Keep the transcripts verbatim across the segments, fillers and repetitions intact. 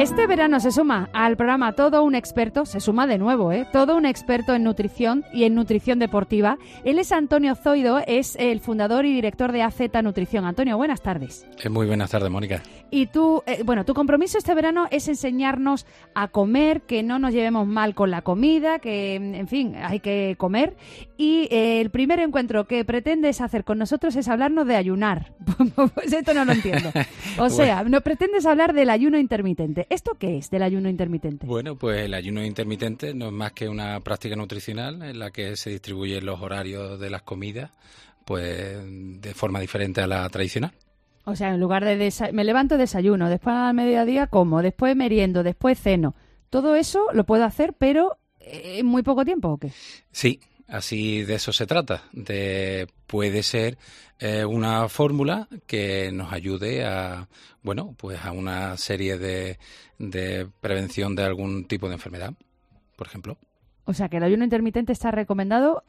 Este verano se suma al programa todo un experto, se suma de nuevo, ¿eh? Todo un experto en nutrición y en nutrición deportiva. Él es Antonio Zoido, es el fundador y director de A Z Nutrición. Antonio, buenas tardes. Muy buenas tardes, Mónica. Y tú, eh, bueno, tu compromiso este verano es enseñarnos a comer, que no nos llevemos mal con la comida, que, en fin, hay que comer. Y eh, el primer encuentro que pretendes hacer con nosotros es hablarnos de ayunar. Pues esto no lo entiendo. O sea, bueno. Nos pretendes hablar del ayuno intermitente. ¿Esto qué es del ayuno intermitente? Bueno, pues el ayuno intermitente no es más que una práctica nutricional en la que se distribuyen los horarios de las comidas pues de forma diferente a la tradicional. O sea, en lugar de desa- me levanto desayuno, después al mediodía como, después meriendo, después ceno. Todo eso lo puedo hacer, pero en muy poco tiempo, ¿o qué? Sí, así de eso se trata. De puede ser eh, una fórmula que nos ayude a, bueno, pues a una serie de, de prevención de algún tipo de enfermedad, por ejemplo. O sea, que el ayuno intermitente está recomendado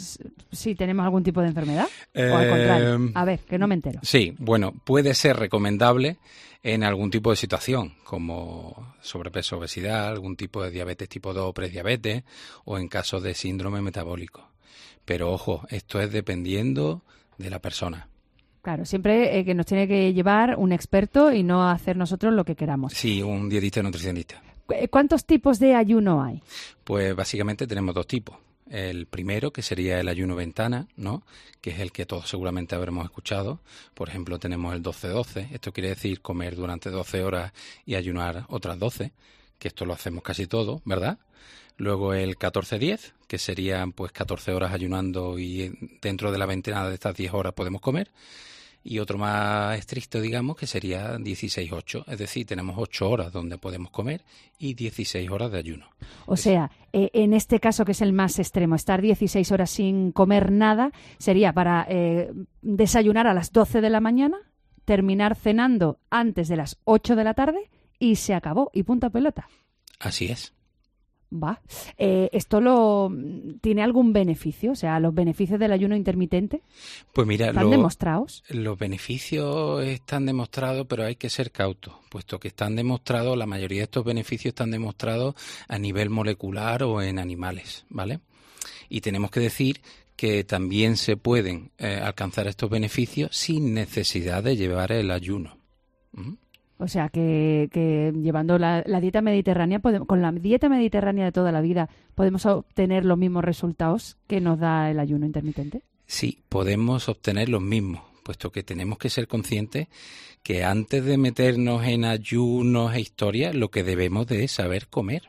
si tenemos algún tipo de enfermedad, eh, o al contrario. A ver, que no me entero. Sí, bueno, puede ser recomendable en algún tipo de situación, como sobrepeso, obesidad, algún tipo de diabetes tipo dos o prediabetes, o en caso de síndrome metabólico. Pero ojo, esto es dependiendo de la persona. Claro, siempre eh, que nos tiene que llevar un experto y no hacer nosotros lo que queramos. Sí, un dietista o nutricionista. ¿Cuántos tipos de ayuno hay? Pues básicamente tenemos dos tipos. El primero, que sería el ayuno ventana, ¿no? Que es el que todos seguramente habremos escuchado. Por ejemplo, tenemos el doce doce. Esto quiere decir comer durante doce horas y ayunar otras doce, que esto lo hacemos casi todo, ¿verdad? Luego el catorce diez, que serían pues catorce horas ayunando y dentro de la ventana de estas diez horas podemos comer. Y otro más estricto, digamos, que sería dieciséis ocho. Es decir, tenemos ocho horas donde podemos comer y dieciséis horas de ayuno. O sea, eh, en este caso, que es el más extremo, estar dieciséis horas sin comer nada, sería para eh, desayunar a las doce de la mañana, terminar cenando antes de las ocho de la tarde y se acabó, y punta pelota. Así es. Va. Eh, ¿Esto lo tiene algún beneficio? O sea, ¿los beneficios del ayuno intermitente pues mira, están lo, demostrados? Los beneficios están demostrados, pero hay que ser cautos, puesto que están demostrados, la mayoría de estos beneficios están demostrados a nivel molecular o en animales, ¿vale? Y tenemos que decir que también se pueden eh, alcanzar estos beneficios sin necesidad de llevar el ayuno. ¿Mm? O sea, que, que llevando la, la dieta mediterránea, podemos, con la dieta mediterránea de toda la vida, ¿podemos obtener los mismos resultados que nos da el ayuno intermitente? Sí, podemos obtener los mismos, puesto que tenemos que ser conscientes que antes de meternos en ayunos e historias, lo que debemos de es saber comer.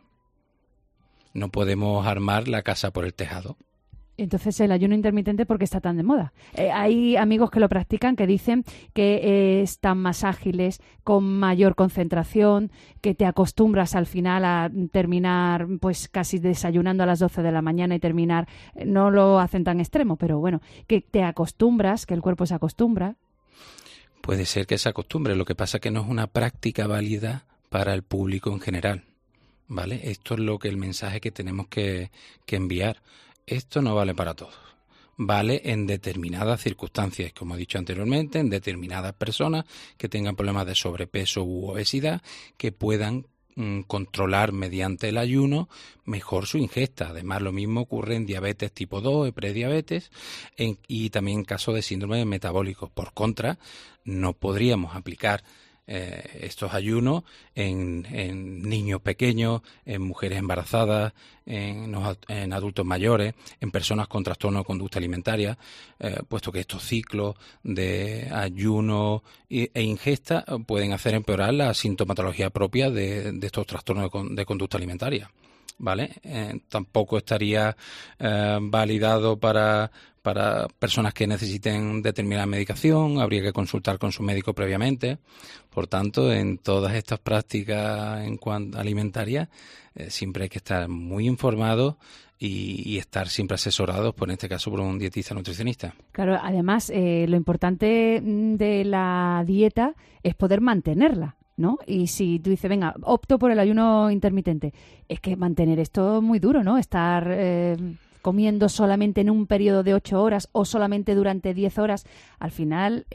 No podemos armar la casa por el tejado. Entonces, el ayuno intermitente, ¿por qué está tan de moda? Eh, hay amigos que lo practican que dicen que eh, están más ágiles, con mayor concentración, que te acostumbras al final a terminar pues casi desayunando a las doce de la mañana y terminar, eh, no lo hacen tan extremo, pero bueno, que te acostumbras, que el cuerpo se acostumbra. Puede ser que se acostumbre, lo que pasa es que no es una práctica válida para el público en general, ¿vale? Esto es lo que el mensaje que tenemos que, que enviar. Esto no vale para todos. Vale en determinadas circunstancias, como he dicho anteriormente, en determinadas personas que tengan problemas de sobrepeso u obesidad, que puedan mm, controlar mediante el ayuno mejor su ingesta. Además, lo mismo ocurre en diabetes tipo dos, prediabetes, en, y también en caso de síndrome metabólico. Por contra, no podríamos aplicar Eh, estos ayunos en, en niños pequeños, en mujeres embarazadas, en, en adultos mayores, en personas con trastorno de conducta alimentaria, eh, puesto que estos ciclos de ayuno e, e ingesta pueden hacer empeorar la sintomatología propia de, de estos trastornos de, de conducta alimentaria, ¿vale? Eh, tampoco estaría eh, validado para para personas que necesiten determinada medicación, habría que consultar con su médico previamente. Por tanto, en todas estas prácticas en cuanto alimentarias, eh, siempre hay que estar muy informados y, y estar siempre asesorados, por en este caso, por un dietista nutricionista. Claro, además, eh, lo importante de la dieta es poder mantenerla, ¿no? Y si tú dices, venga, opto por el ayuno intermitente, es que mantener esto es muy duro, ¿no? Estar eh, comiendo solamente en un periodo de ocho horas o solamente durante diez horas, al final es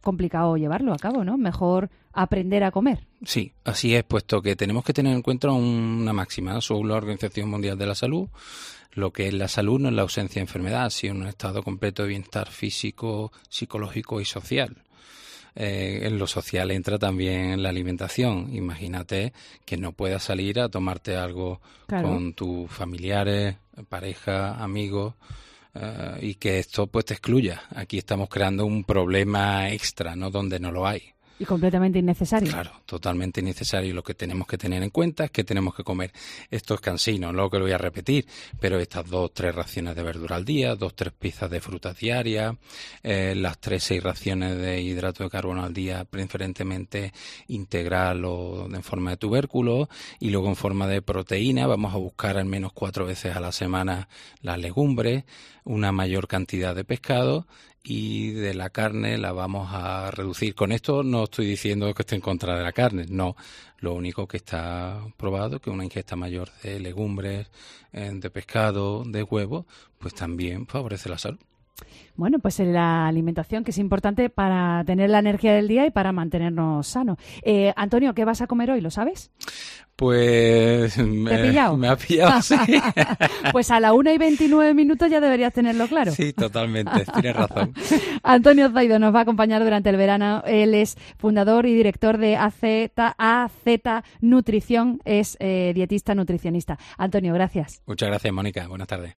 complicado llevarlo a cabo, ¿no? Mejor aprender a comer. Sí, así es, puesto que tenemos que tener en cuenta una máxima sobre la Organización Mundial de la Salud. Lo que es la salud no es la ausencia de enfermedad, sino un estado completo de bienestar físico, psicológico y social. Eh, en lo social entra también la alimentación. Imagínate que no puedas salir a tomarte algo claro. con tus familiares, pareja, amigos, eh, y que esto pues te excluya. Aquí estamos creando un problema extra, ¿no? Donde no lo hay. Y completamente innecesario. Claro, totalmente innecesario. Lo que tenemos que tener en cuenta es que tenemos que comer. Esto es cansino, no lo que lo voy a repetir, pero estas dos, tres raciones de verdura al día, dos, tres piezas de frutas diarias, eh, las tres, seis raciones de hidrato de carbono al día, preferentemente integral o en forma de tubérculo, y luego en forma de proteína vamos a buscar al menos cuatro veces a la semana las legumbres, una mayor cantidad de pescado, y de la carne la vamos a reducir. Con esto no estoy diciendo que esté en contra de la carne, no. Lo único que está probado es que una ingesta mayor de legumbres, de pescado, de huevo, pues también favorece la salud. Bueno, pues en la alimentación, que es importante para tener la energía del día y para mantenernos sanos. Eh, Antonio, ¿qué vas a comer hoy? ¿Lo sabes? Pues me, ¿Te he pillado? me ha pillado, sí. Pues a la una y veintinueve minutos ya deberías tenerlo claro. Sí, totalmente, tienes razón. Antonio Zaido nos va a acompañar durante el verano. Él es fundador y director de A Z, A Z Nutrición, es eh, dietista nutricionista. Antonio, gracias. Muchas gracias, Mónica. Buenas tardes.